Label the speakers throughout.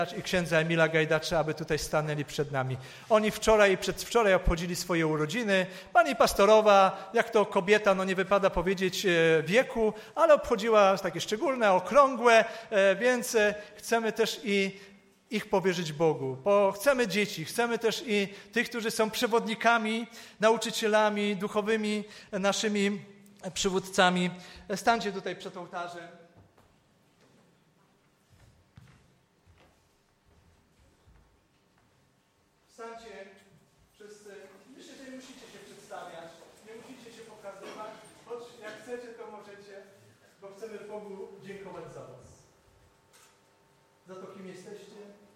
Speaker 1: i księdza Emila Gajdacza, aby tutaj stanęli przed nami. Oni wczoraj i przedwczoraj obchodzili swoje urodziny. Pani pastorowa, jak to kobieta, nie wypada powiedzieć wieku, ale obchodziła takie szczególne, okrągłe, więc chcemy też i ich powierzyć Bogu, bo chcemy dzieci, chcemy też i tych, którzy są przewodnikami, nauczycielami, duchowymi, naszymi przywódcami. Stańcie tutaj przed ołtarzem. Stańcie wszyscy. Myślę, że nie musicie się przedstawiać, nie musicie się pokazywać, choć jak chcecie, to możecie, bo chcemy Bogu dziękować za was. Za to, kim jesteście,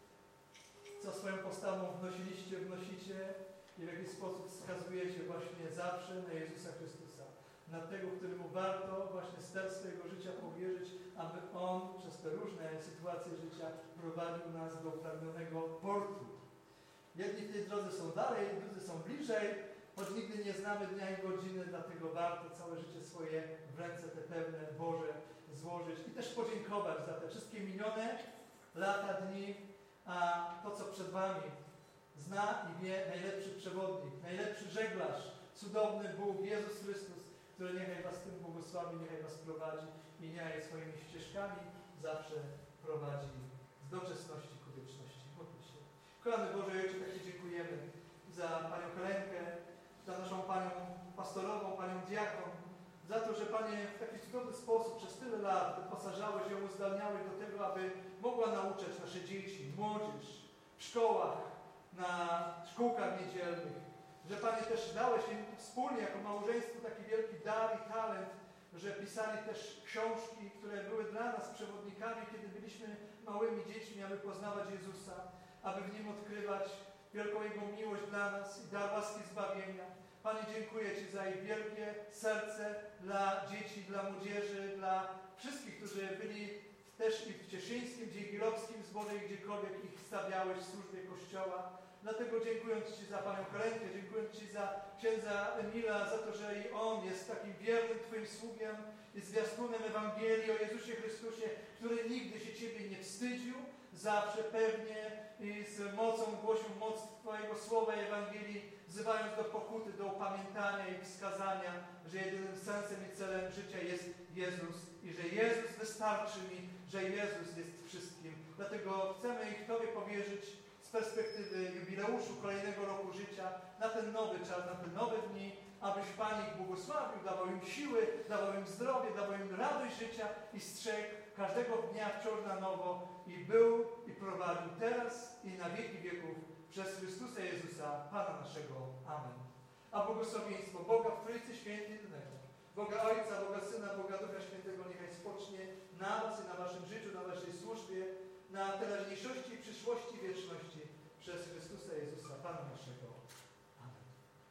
Speaker 1: co swoją postawą wnosicie i w jaki sposób wskazujecie właśnie zawsze na Jezusa Chrystusa. Na tego, któremu warto właśnie ster swojego życia powierzyć, aby On przez te różne sytuacje życia prowadził nas do upragnionego portu. Jedni w tej drodze są dalej, drudzy są bliżej, choć nigdy nie znamy dnia i godziny, dlatego warto całe życie swoje w ręce te pełne Boże złożyć i też podziękować za te wszystkie minione lata, dni, a to, co przed wami zna i wie najlepszy przewodnik, najlepszy żeglarz, cudowny Bóg, Jezus Chrystus, który niechaj was tym błogosławi, niechaj was prowadzi i niechaj swoimi ścieżkami zawsze prowadzi z doczesności ku wieczności. Módlmy się. Kochany Boże, Ojcze, tak Ci dziękujemy za Panią Helenkę, za naszą Panią pastorową, Panią diakon, za to, że Panie w taki cudowny sposób przez tyle lat wyposażałeś ją, uzdalniałeś do tego, aby mogła nauczać nasze dzieci, młodzież w szkołach, na szkółkach niedzielnych. Że Panie też dałeś im wspólnie jako małżeństwo taki wielki dar i talent, że pisali też książki, które były dla nas przewodnikami, kiedy byliśmy małymi dziećmi, aby poznawać Jezusa, aby w Nim odkrywać wielką Jego miłość dla nas i dar łaski zbawienia. Panie, dziękuję Ci za ich wielkie serce dla dzieci, dla młodzieży, dla wszystkich, którzy byli też i w Cieszyńskim, Dzięgilowskim zborze i gdziekolwiek ich stawiałeś w służbie Kościoła. Dlatego dziękując Ci za Panią Helenkę, dziękując Ci za księdza Emila, za to, że i on jest takim wiernym Twoim sługiem i zwiastunem Ewangelii o Jezusie Chrystusie, który nigdy się Ciebie nie wstydził, zawsze pewnie i z mocą głosił moc Twojego słowa i Ewangelii, wzywając do pokuty, do upamiętania i wskazania, że jedynym sensem i celem życia jest Jezus i że Jezus wystarczy mi, że Jezus jest wszystkim. Dlatego chcemy ich Tobie powierzyć z perspektywy jubileuszu kolejnego roku życia na ten nowy czas, na te nowe dni, abyś Panie ich błogosławił, dawał im siły, dawał im zdrowie, dawał im radość życia i strzegł każdego dnia wciąż na nowo i był i prowadził teraz i na wieki wieków przez Chrystusa Jezusa, Pana naszego. Amen. A błogosławieństwo Boga w Trójcy Świętej jednego, Boga Ojca, Boga Syna, Boga Ducha Świętego niechaj spocznie na was i na waszym życiu, na waszej służbie, na teraźniejszości, przyszłości, wieczności przez Chrystusa Jezusa, Pana naszego. Amen.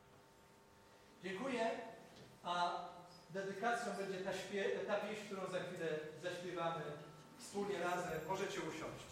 Speaker 1: Dziękuję, a dedykacją będzie ta pieśń, którą za chwilę zaśpiewamy wspólnie razem. Możecie usiąść.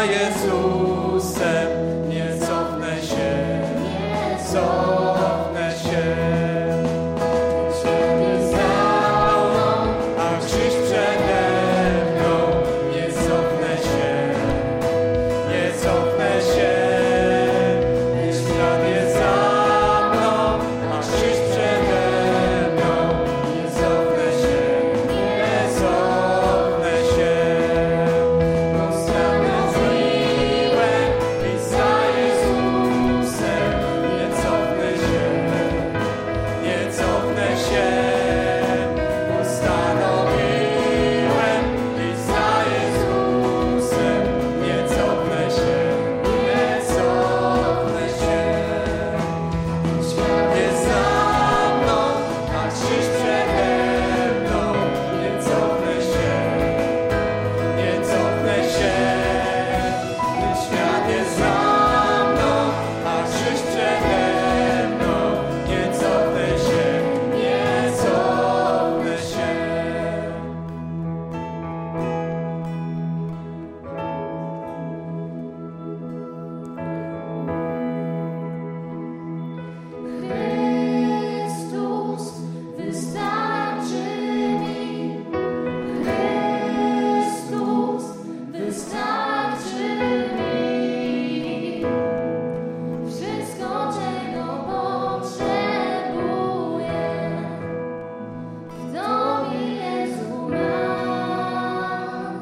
Speaker 1: za Jezusem, nie cofnę się, nie cofnę się. A krzyż przede mną, nie cofnę się, nie cofnę się. Świat jest za mną, a krzyż przede mną, nie cofnę się, nie cofnę się. Postanowiłem iść za Jezusem, nie cofnę się, nie cofnę się. Postanowiłem iść za Jezusem, nie cofnę się, nie cofnę się. Świat jest za mną, a krzyż przede mną, nie cofnę się, nie cofnę się. Świat jest za mną, a krzyż przede mną, nie cofnę się, nie cofnę się.
Speaker 2: Chrystus wystarczy mi. Chrystus wystarczy mi. Wszystko, czego potrzebuję, w Tobie Jezu mam.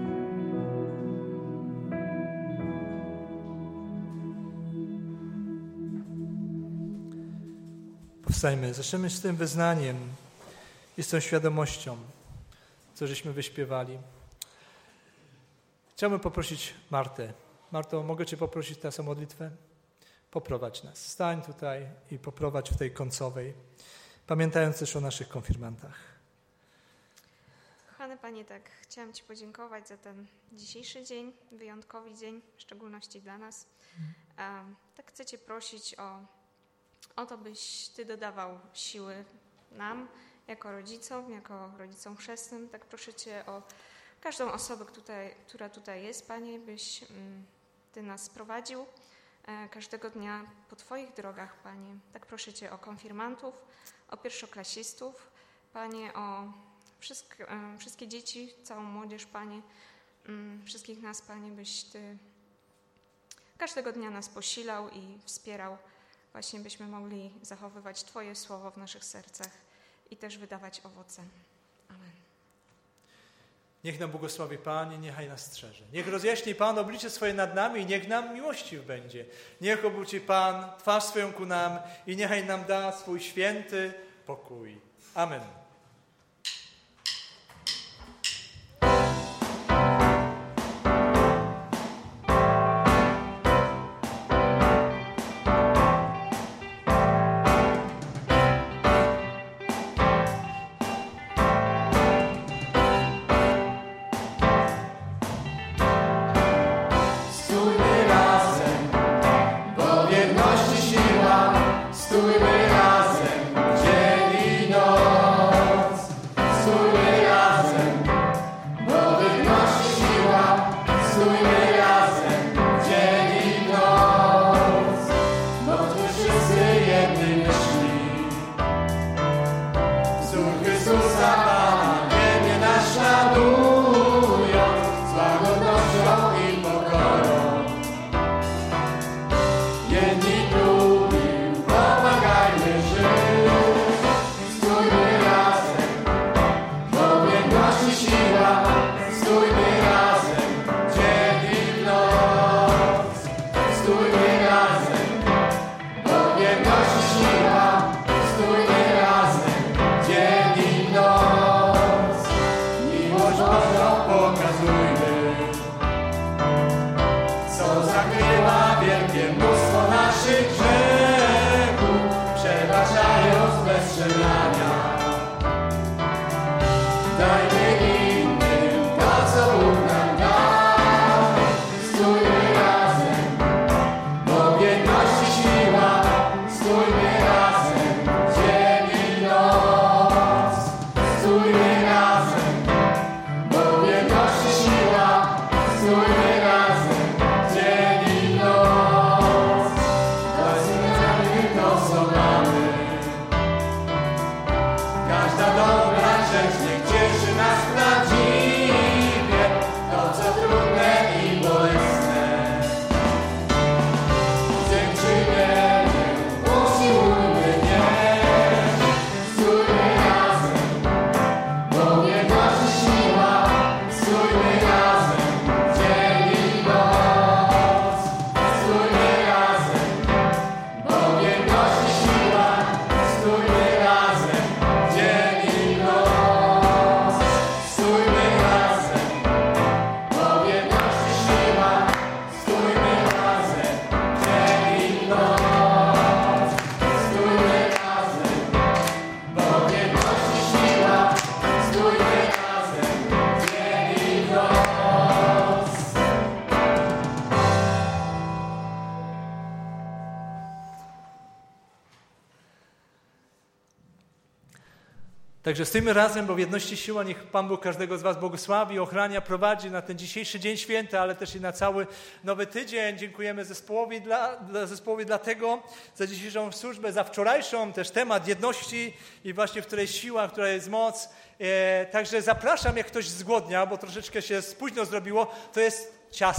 Speaker 1: Powstańmy, zaczniemy z tym wyznaniem i z tą świadomością, co żeśmy wyśpiewali. Chciałbym poprosić Martę. Marto, mogę Cię poprosić teraz o modlitwę? Poprowadź nas. Stań tutaj i poprowadź w tej końcowej, pamiętając też o naszych konfirmantach.
Speaker 3: Kochany Panie, tak chciałam Ci podziękować za ten dzisiejszy dzień, wyjątkowy dzień, w szczególności dla nas. Tak chcę Cię prosić o to, byś Ty dodawał siły nam, jako rodzicom chrzestnym. Tak proszę Cię o każdą osobę, która tutaj jest, Panie, byś Ty nas prowadził każdego dnia po Twoich drogach, Panie. Tak proszę Cię o konfirmantów, o pierwszoklasistów, Panie, o wszystkie dzieci, całą młodzież, Panie, wszystkich nas, Panie, byś Ty każdego dnia nas posilał i wspierał, właśnie byśmy mogli zachowywać Twoje słowo w naszych sercach i też wydawać owoce. Amen.
Speaker 1: Niech nam błogosławi Pan i niechaj nas strzeże. Niech rozjaśni Pan oblicze swoje nad nami i niech nam miłościw będzie. Niech obróci Pan twarz swoją ku nam i niechaj nam da swój święty pokój. Amen.
Speaker 2: Stójmy razem, bo w jedności siła. Stójmy razem, dzień i noc.
Speaker 1: Także stójmy razem, bo w jedności siła. Niech Pan Bóg każdego z was błogosławi, ochrania, prowadzi na ten dzisiejszy dzień święty, ale też i na cały nowy tydzień. Dziękujemy zespołowi dlatego za dzisiejszą służbę, za wczorajszą też temat jedności i właśnie w której siła, w której jest moc. Także zapraszam, jak ktoś zgłodnia, bo troszeczkę się późno zrobiło, to jest ciasto.